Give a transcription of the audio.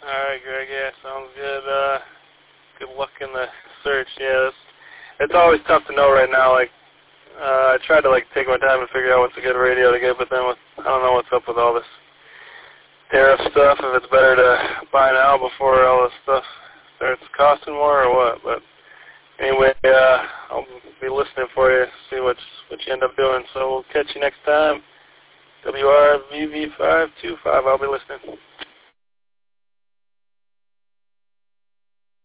Alright, Greg, yeah, sounds good. Good luck in the search. Yeah, it's always tough to know right now. Like, I try to, take my time to figure out what's a good radio to get, but then I don't know what's up with all this tariff stuff, if it's better to buy now before all this stuff starts costing more or what. But anyway, I'll be listening for you, see what you end up doing. So we'll catch you next time. WRVV525, I'll be listening.